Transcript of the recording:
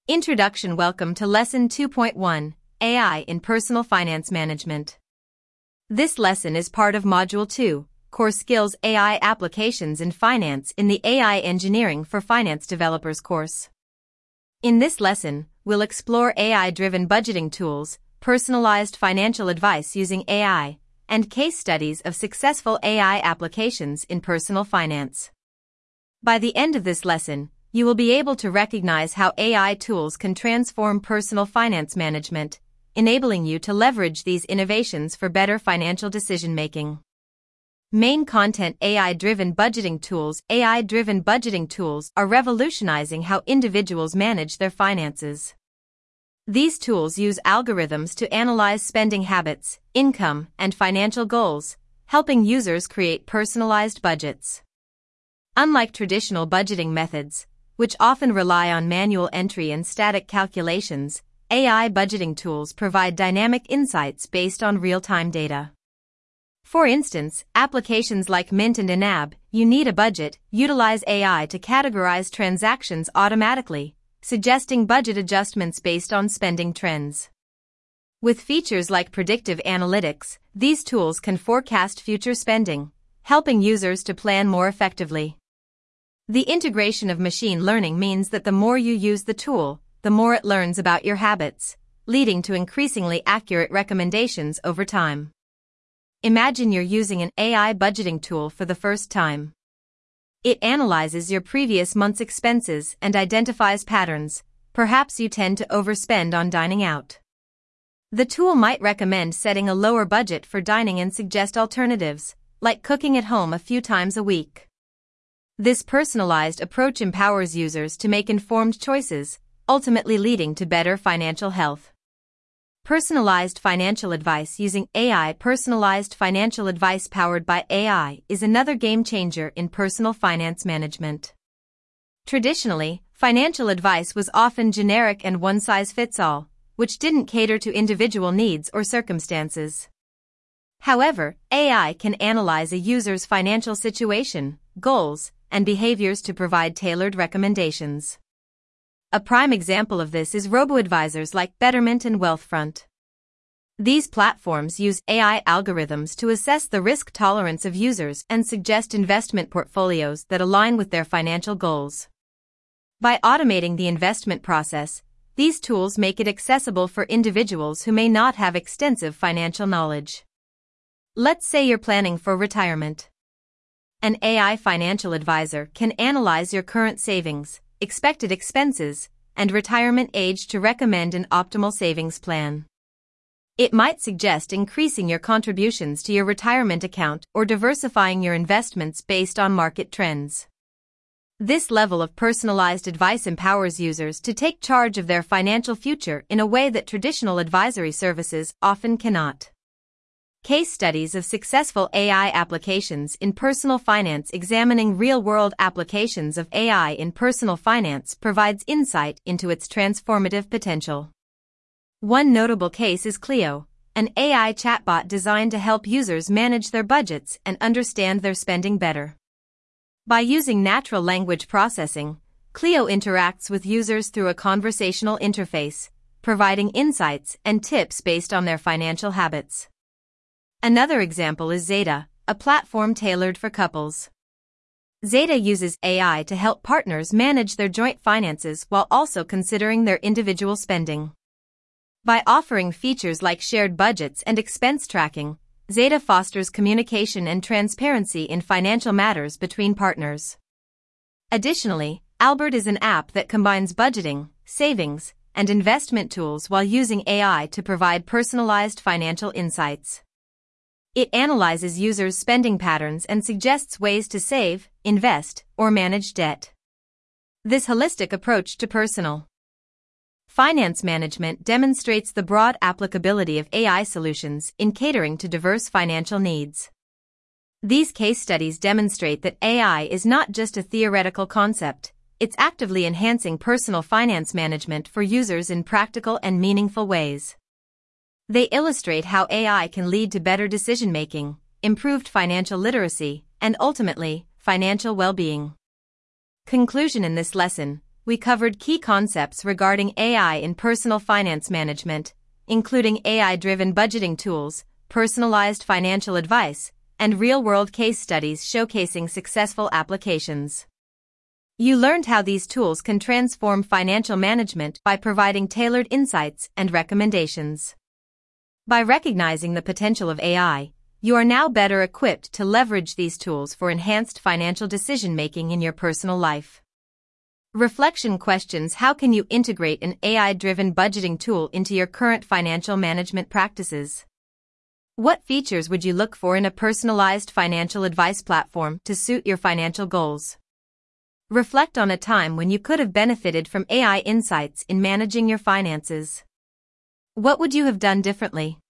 Introduction. Welcome to Lesson 2.1, AI in Personal Finance Management. This lesson is part of Module 2, Core Skills AI Applications in Finance in the AI Engineering for Finance Developers course. In this lesson, we'll explore AI-driven budgeting tools, personalized financial advice using AI, and case studies of successful AI applications in personal finance. By the end of this lesson, you will be able to recognize how AI tools can transform personal finance management, enabling you to leverage these innovations for better financial decision-making. Main content. AI-driven budgeting tools. AI-driven budgeting tools are revolutionizing how individuals manage their finances. These tools use algorithms to analyze spending habits, income, and financial goals, helping users create personalized budgets. Unlike traditional budgeting methods, which often rely on manual entry and static calculations, AI budgeting tools provide dynamic insights based on real-time data. For instance, applications like Mint and Inab, You Need a Budget, utilize AI to categorize transactions automatically, suggesting budget adjustments based on spending trends. With features like predictive analytics, these tools can forecast future spending, helping users to plan more effectively. The integration of machine learning means that the more you use the tool, the more it learns about your habits, leading to increasingly accurate recommendations over time. Imagine you're using an AI budgeting tool for the first time. It analyzes your previous month's expenses and identifies patterns. Perhaps you tend to overspend on dining out. The tool might recommend setting a lower budget for dining and suggest alternatives, like cooking at home a few times a week. This personalized approach empowers users to make informed choices, ultimately leading to better financial health. Personalized financial advice using AI. Personalized financial advice powered by AI is another game changer in personal finance management. Traditionally, financial advice was often generic and one-size-fits-all, which didn't cater to individual needs or circumstances. However, AI can analyze a user's financial situation, goals, and behaviors to provide tailored recommendations. A prime example of this is robo-advisors like Betterment and Wealthfront. These platforms use AI algorithms to assess the risk tolerance of users and suggest investment portfolios that align with their financial goals. By automating the investment process, these tools make it accessible for individuals who may not have extensive financial knowledge. Let's say you're planning for retirement. An AI financial advisor can analyze your current savings, expected expenses, and retirement age to recommend an optimal savings plan. It might suggest increasing your contributions to your retirement account or diversifying your investments based on market trends. This level of personalized advice empowers users to take charge of their financial future in a way that traditional advisory services often cannot. Case studies of successful AI applications in personal finance. Examining real-world applications of AI in personal finance provides insight into its transformative potential. One notable case is Clio, an AI chatbot designed to help users manage their budgets and understand their spending better. By using natural language processing, Clio interacts with users through a conversational interface, providing insights and tips based on their financial habits. Another example is Zeta, a platform tailored for couples. Zeta uses AI to help partners manage their joint finances while also considering their individual spending. By offering features like shared budgets and expense tracking, Zeta fosters communication and transparency in financial matters between partners. Additionally, Albert is an app that combines budgeting, savings, and investment tools while using AI to provide personalized financial insights. It analyzes users' spending patterns and suggests ways to save, invest, or manage debt. This holistic approach to personal finance management demonstrates the broad applicability of AI solutions in catering to diverse financial needs. These case studies demonstrate that AI is not just a theoretical concept, it's actively enhancing personal finance management for users in practical and meaningful ways. They illustrate how AI can lead to better decision-making, improved financial literacy, and ultimately, financial well-being. Conclusion. In this lesson, we covered key concepts regarding AI in personal finance management, including AI-driven budgeting tools, personalized financial advice, and real-world case studies showcasing successful applications. You learned how these tools can transform financial management by providing tailored insights and recommendations. By recognizing the potential of AI, you are now better equipped to leverage these tools for enhanced financial decision-making in your personal life. Reflection questions: how can you integrate an AI-driven budgeting tool into your current financial management practices? What features would you look for in a personalized financial advice platform to suit your financial goals? Reflect on a time when you could have benefited from AI insights in managing your finances. What would you have done differently?